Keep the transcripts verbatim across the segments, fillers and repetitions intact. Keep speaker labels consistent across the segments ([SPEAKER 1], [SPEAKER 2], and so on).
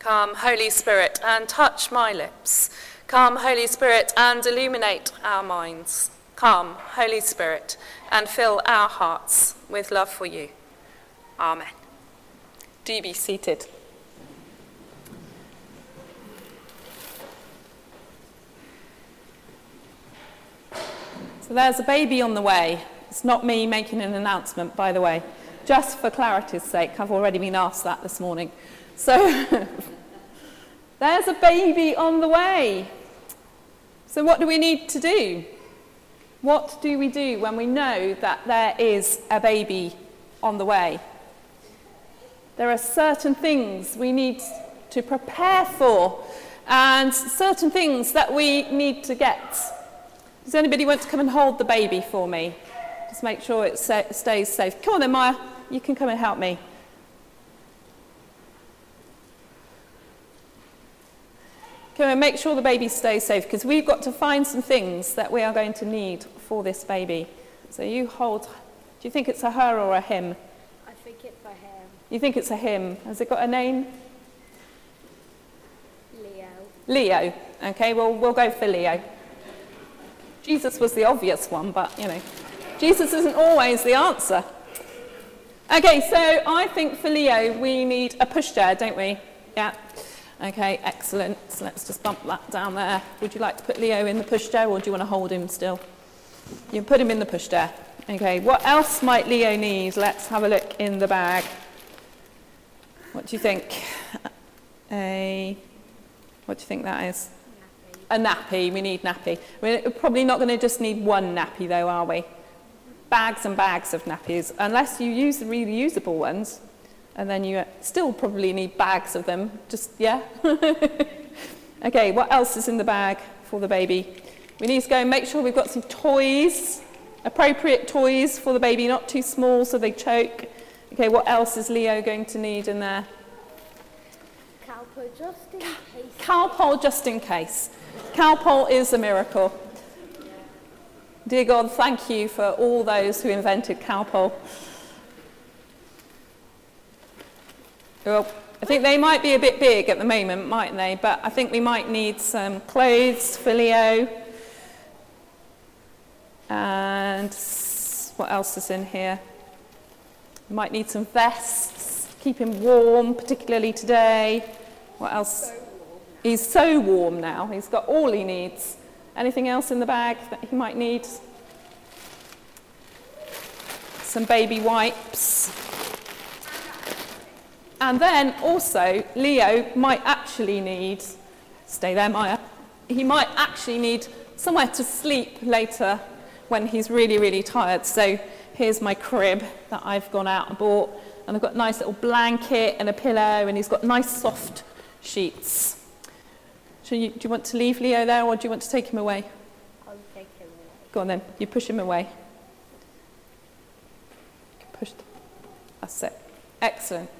[SPEAKER 1] Come, Holy Spirit, and touch my lips. Come, Holy Spirit, and illuminate our minds. Come, Holy Spirit, and fill our hearts with love for you. Amen. Do be seated. So there's a baby on the way. It's not me making an announcement, by the way. Just for clarity's sake, I've already been asked that this morning. So there's a baby on the way. So what do we need to do? What do we do when we know that there is a baby on the way? There are certain things we need to prepare for and certain things that we need to get. Does anybody want to come and hold the baby for me? Just make sure it sa- stays safe. Come on then, Maya. You can come and help me. Come and make sure the baby stays safe, because we've got to find some things that we are going to need for this baby. So you hold. Do you think it's a her or a him?
[SPEAKER 2] I think it's a him.
[SPEAKER 1] You think it's a him. Has it got a name?
[SPEAKER 2] Leo.
[SPEAKER 1] Leo. Okay, well, we'll go for Leo. Jesus was the obvious one, but, you know, Jesus isn't always the answer. Okay, so I think for Leo, we need a pushchair, don't we? Yeah. Okay, excellent. So let's just bump that down there. Would you like to put Leo in the pushchair, or do you want to hold him still? You can put him in the pushchair. Okay, what else might Leo need? Let's have a look in the bag. What do you think? A, what do you think that is? A nappy. We need nappy. We're probably not going to just need one nappy, though, are we? Bags and bags of nappies, unless you use the reusable ones, and then you still probably need bags of them. Just, yeah? Okay, what else is in the bag for the baby? We need to go and make sure we've got some toys, appropriate toys for the baby, not too small so they choke. Okay, what else is Leo going to need in there?
[SPEAKER 2] Calpol just in case.
[SPEAKER 1] Calpol just in case. Calpol is a miracle. Dear God, thank you for all those who invented Calpol. Well, I think they might be a bit big at the moment, mightn't they? But I think we might need some clothes for Leo. And what else is in here? We might need some vests, keep him warm, particularly today. What else?
[SPEAKER 2] So warm.
[SPEAKER 1] He's so warm now. He's got all he needs. Anything else in the bag that he might need? Some baby wipes. And then also, Leo might actually need, stay there, Maya, he might actually need somewhere to sleep later when he's really, really tired. So here's my crib that I've gone out and bought. And I've got a nice little blanket and a pillow, and he's got nice soft sheets. So you, do you want to leave Leo there, or do you want to take him away?
[SPEAKER 2] I'll take him away.
[SPEAKER 1] Go on then, you push him away. Push. That's it. Excellent.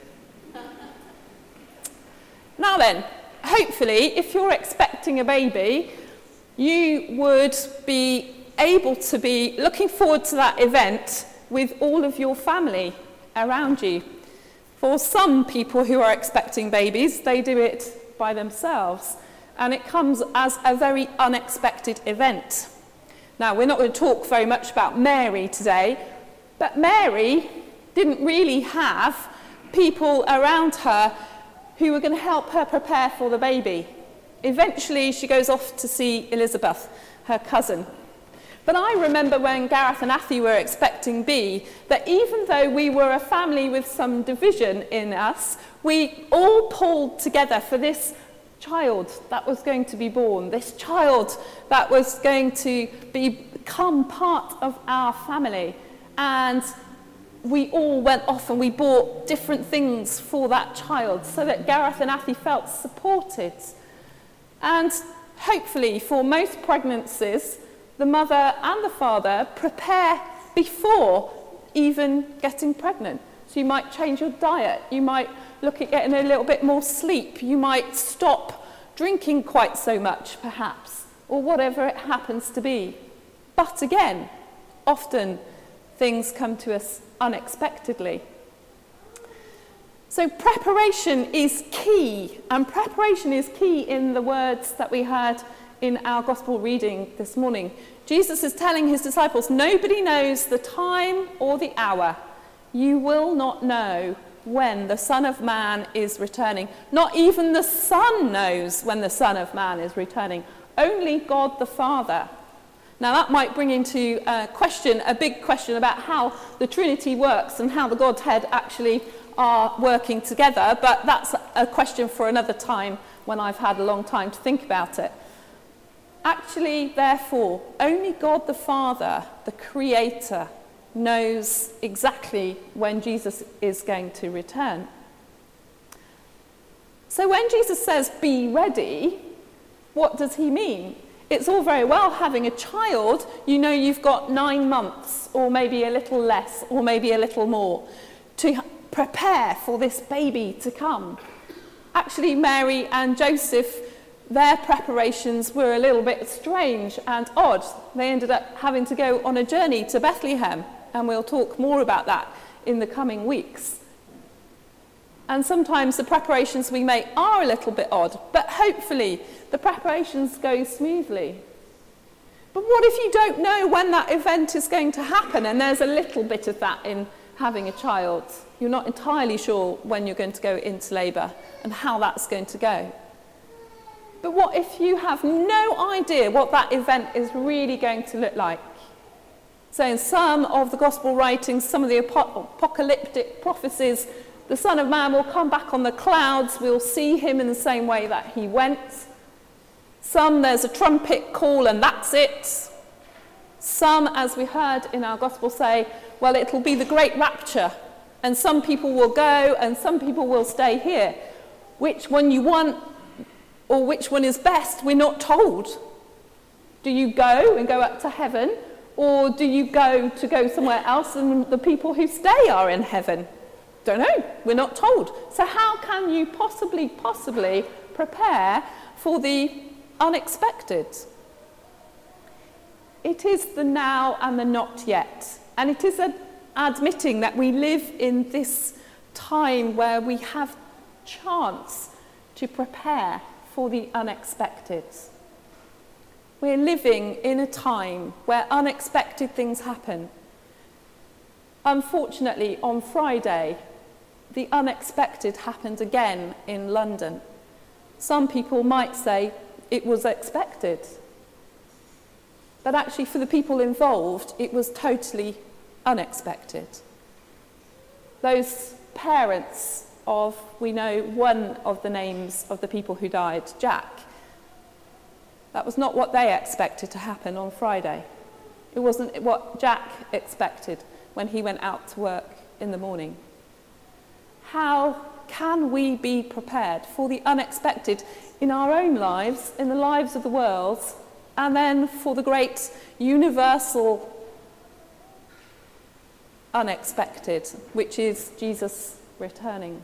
[SPEAKER 1] Now then, hopefully, if you're expecting a baby, you would be able to be looking forward to that event with all of your family around you. For some people who are expecting babies, they do it by themselves, and it comes as a very unexpected event. Now, we're not going to talk very much about Mary today, but Mary didn't really have people around her who were going to help her prepare for the baby. Eventually, she goes off to see Elizabeth, her cousin. But I remember when Gareth and Athy were expecting B, that even though we were a family with some division in us, we all pulled together for this child that was going to be born, this child that was going to be, become part of our family. And we all went off and we bought different things for that child so that Gareth and Athy felt supported. And hopefully for most pregnancies, the mother and the father prepare before even getting pregnant. So you might change your diet, you might look at getting a little bit more sleep, you might stop drinking quite so much perhaps, or whatever it happens to be. But again, often things come to us unexpectedly. So preparation is key, and preparation is key in the words that we heard in our gospel reading this morning. Jesus is telling his disciples, nobody knows the time or the hour. You will not know when the Son of Man is returning. Not even the Son knows when the Son of Man is returning. Only God the Father. Now that might bring into uh, question, a big question about how the Trinity works and how the Godhead actually are working together, but that's a question for another time when I've had a long time to think about it. Actually, therefore, only God the Father, the Creator, knows exactly when Jesus is going to return. So when Jesus says, be ready, what does he mean? It's all very well having a child. You know you've got nine months, or maybe a little less, or maybe a little more, to prepare for this baby to come. Actually, Mary and Joseph, their preparations were a little bit strange and odd. They ended up having to go on a journey to Bethlehem, and we'll talk more about that in the coming weeks. And sometimes the preparations we make are a little bit odd, but hopefully the preparations go smoothly. But what if you don't know when that event is going to happen? And there's a little bit of that in having a child. You're not entirely sure when you're going to go into labour and how that's going to go. But what if you have no idea what that event is really going to look like? So in some of the gospel writings, some of the apocalyptic prophecies, the Son of Man will come back on the clouds. We'll see him in the same way that he went. Some, there's a trumpet call and that's it. Some, as we heard in our gospel, say, well, it'll be the great rapture. And some people will go and some people will stay here. Which one you want or which one is best, we're not told. Do you go and go up to heaven? Or do you go to go somewhere else and the people who stay are in heaven? Don't know. We're not told. So how can you possibly, possibly prepare for the unexpected? It is the now and the not yet. And it is a, admitting that we live in this time where we have chance to prepare for the unexpected. We're living in a time where unexpected things happen. Unfortunately, on Friday, the unexpected happened again in London. Some people might say it was expected. But actually, for the people involved, it was totally unexpected. Those parents of, we know one of the names of the people who died, Jack, that was not what they expected to happen on Friday. It wasn't what Jack expected when he went out to work in the morning. How can we be prepared for the unexpected in our own lives, in the lives of the world, and then for the great universal unexpected, which is Jesus returning?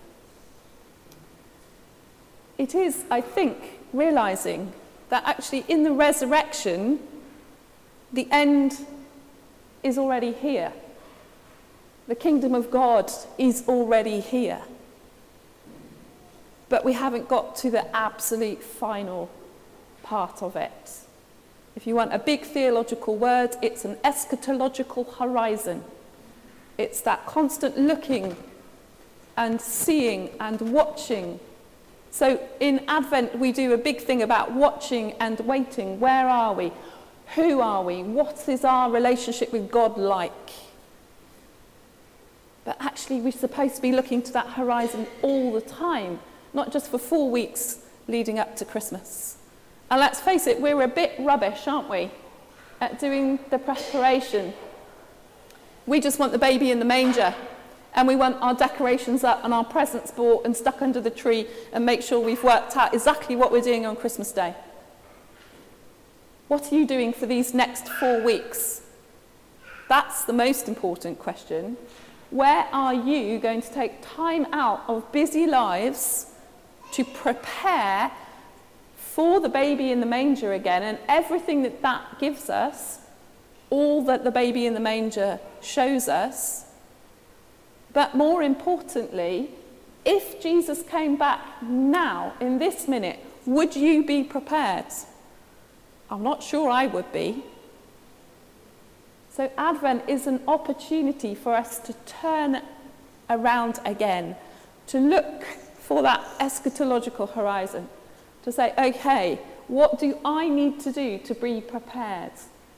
[SPEAKER 1] It is, I think, realizing that actually in the resurrection, the end is already here. The kingdom of God is already here. But we haven't got to the absolute final part of it. If you want a big theological word, it's an eschatological horizon. It's that constant looking and seeing and watching. So in Advent, we do a big thing about watching and waiting. Where are we? Who are we? What is our relationship with God like? But actually, we're supposed to be looking to that horizon all the time, not just for four weeks leading up to Christmas. And let's face it, we're a bit rubbish, aren't we, at doing the preparation. We just want the baby in the manger, and we want our decorations up and our presents bought and stuck under the tree and make sure we've worked out exactly what we're doing on Christmas Day. What are you doing for these next four weeks? That's the most important question. Where are you going to take time out of busy lives to prepare for the baby in the manger again and everything that that gives us, all that the baby in the manger shows us, but more importantly, If Jesus came back now, in this minute, would you be prepared? I'm not sure I would be. So Advent is an opportunity for us to turn around again, to look for that eschatological horizon, to say, okay, what do I need to do to be prepared?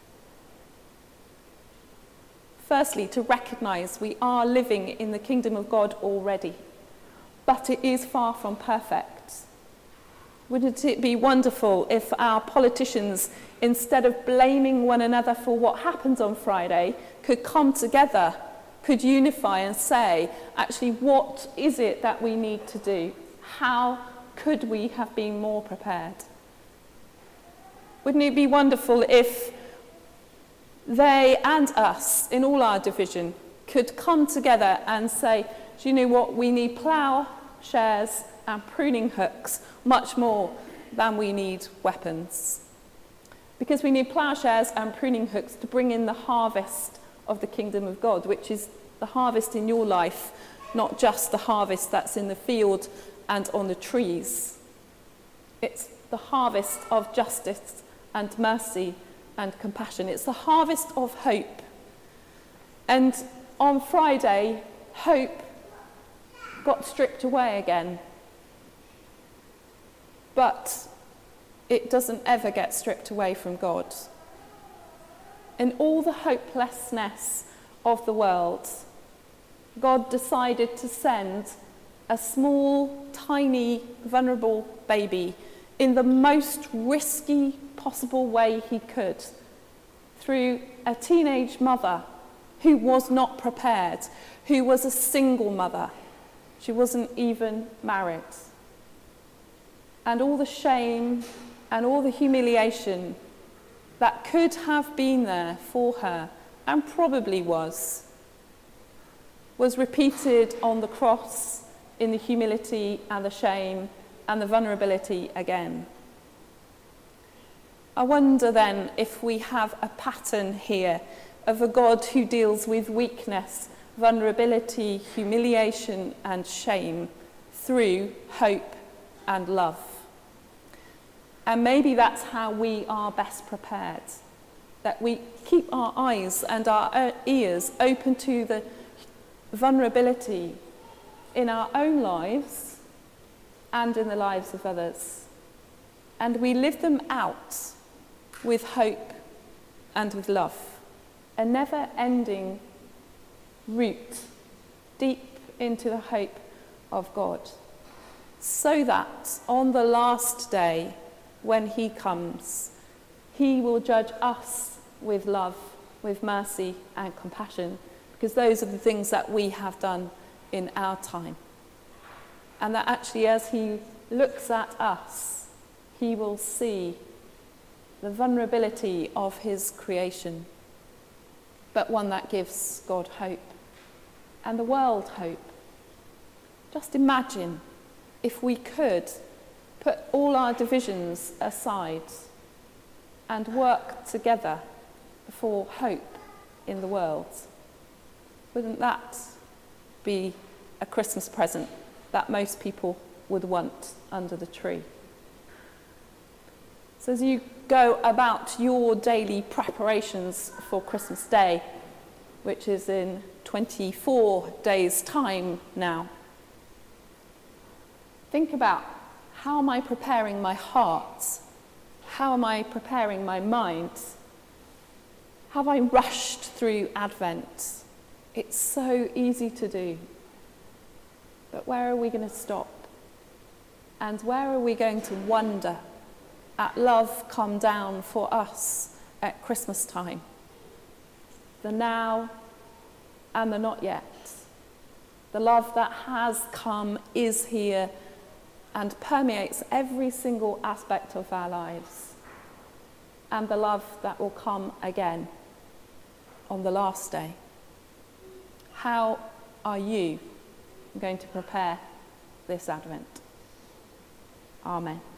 [SPEAKER 1] Firstly, to recognise we are living in the kingdom of God already, but it is far from perfect. Wouldn't it be wonderful if our politicians, instead of blaming one another for what happened on Friday, could come together, could unify and say, actually, what is it that we need to do? How could we have been more prepared? Wouldn't it be wonderful if they and us, in all our division, could come together and say, do you know what, we need plough, shares and pruning hooks much more than we need weapons. Because we need plowshares and pruning hooks to bring in the harvest of the kingdom of God, which is the harvest in your life, not just the harvest that's in the field and on the trees. It's the harvest of justice and mercy and compassion. It's the harvest of hope. And on Friday, hope got stripped away again. But it doesn't ever get stripped away from God. In all the hopelessness of the world, God decided to send a small, tiny, vulnerable baby in the most risky possible way he could, through a teenage mother who was not prepared, who was a single mother. She wasn't even married. And all the shame and all the humiliation that could have been there for her, and probably was, was repeated on the cross in the humility and the shame and the vulnerability again. I wonder then if we have a pattern here of a God who deals with weakness, vulnerability, humiliation and shame through hope and love. And maybe that's how we are best prepared, that we keep our eyes and our ears open to the vulnerability in our own lives and in the lives of others. And we live them out with hope and with love, a never-ending route deep into the hope of God, so that on the last day, when he comes, he will judge us with love, with mercy and compassion, because those are the things that we have done in our time. And that actually, as he looks at us, he will see the vulnerability of his creation, but one that gives God hope and the world hope. Just imagine if we could put all our divisions aside and work together for hope in the world. Wouldn't that be a Christmas present that most people would want under the tree? So as you go about your daily preparations for Christmas Day, which is in twenty-four days' time now, think about, how am I preparing my heart? How am I preparing my mind? Have I rushed through Advent? It's so easy to do. But where are we going to stop? And where are we going to wonder at love come down for us at Christmas time? The now and the not yet. The love that has come, is here, and permeates every single aspect of our lives. And the love that will come again on the last day. How are you going to prepare this Advent? Amen.